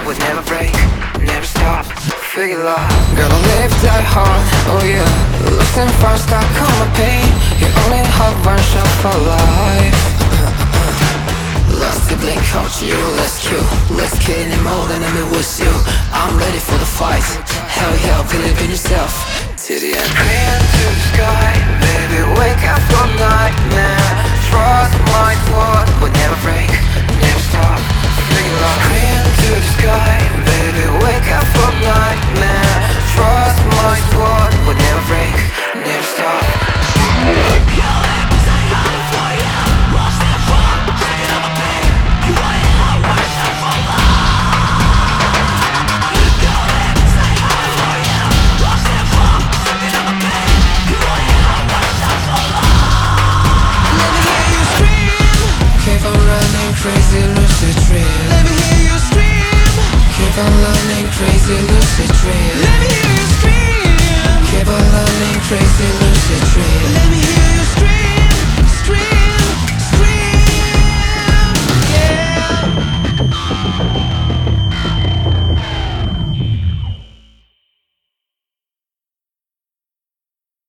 would never break, never stop. Feel your love, gonna live die hard, oh yeah. Lost and found, stuck on my pain. You only have one shot for life. Lost to blink out you, let's kill. Let's kill any more than enemy with you. I'm ready for the fight. Hell yeah, believe in yourself to the end. Praying to the sky, baby, wake up from nightmare. Trust my word would never break, never stop. Feel your love. Praying to the sky, baby, wake up from nightmare. Trust my word would never break, never stop. Crazy lucid dream. Let me hear you scream. Keep on learning, crazy lucid dream. Let me hear you scream. Keep on learning, crazy lucid dream. Let me hear you